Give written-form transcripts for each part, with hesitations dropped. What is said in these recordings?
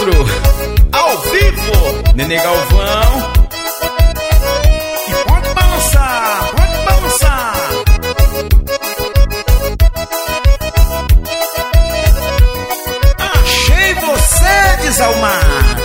Malandro, ao vivo, Nenê Galvão. E pode balançar, pode balançar. Achei você desalmada.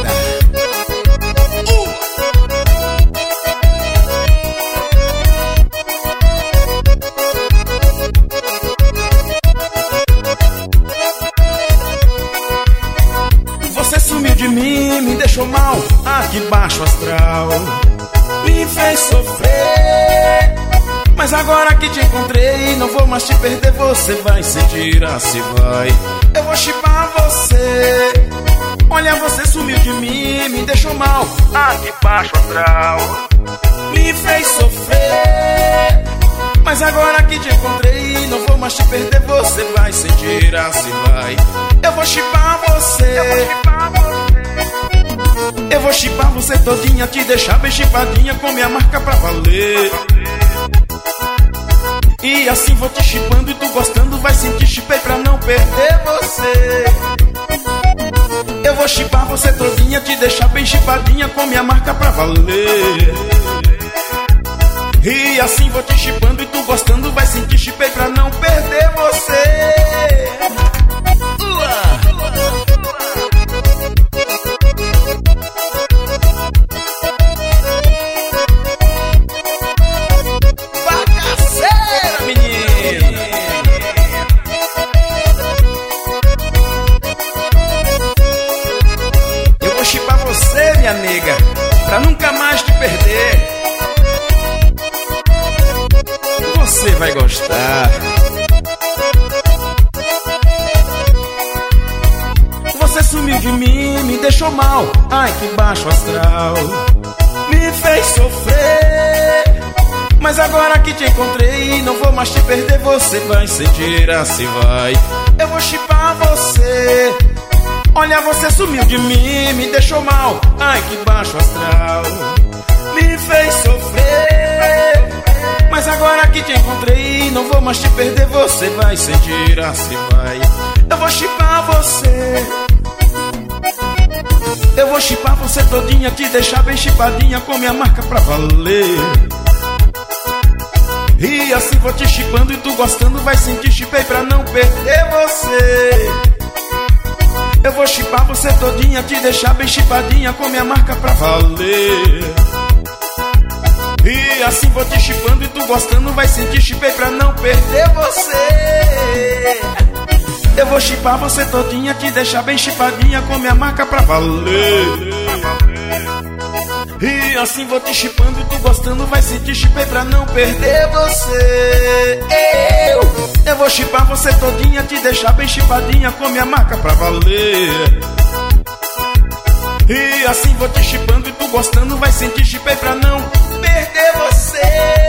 Você sumiu de mim, me deixou mal, aqui baixo astral, me fez sofrer. Mas agora que te encontrei, não vou mais te perder, você vai sentir assim vai. Eu vou chipar você. Olha, você sumiu de mim, me deixou mal, aqui baixo astral, me fez sofrer. Mas agora que te encontrei, não vou mais te perder, você vai sentir assim vai. Eu vou chipar você. Eu vou chipar você todinha, te deixar bem chipadinha com minha marca pra valer. E assim vou te chipando e tu gostando, vai sentir chipei pra não perder você. Eu vou chipar você todinha, te deixar bem chipadinha com minha marca pra valer. E assim vou te chipando e tu gostando, vai sentir chipei pra não perder você. Bagaceira, menino. Eu vou chipar você, minha nega, pra nunca mais te perder. Você vai gostar. Você sumiu de mim, me deixou mal, ai que baixo astral, me fez sofrer. Mas agora que te encontrei, não vou mais te perder, você vai sentir assim vai. Eu vou chipar você. Olha, você sumiu de mim, me deixou mal, ai que baixo astral, me fez sofrer. Mas agora que te encontrei, não vou mais te perder, você vai sentir assim vai. Eu vou chipar você. Eu vou chipar você todinha, te deixar bem chipadinha com minha marca pra valer. E assim vou te chipando e tu gostando, vai sentir chipei pra não perder você. Eu vou chipar você todinha, te deixar bem chipadinha com minha marca pra valer. E assim vou te chipando e tu gostando, vai sentir chipei pra não perder você. Eu vou chipar você todinha, te deixar bem chipadinha com minha marca pra valer. E assim vou te chipando e tu gostando, vai sentir chipei pra não perder você. Eu vou chipar você todinha, te deixar bem chipadinha com minha marca pra valer. E assim vou te chipando e tu gostando, vai sentir chipei pra não perder você.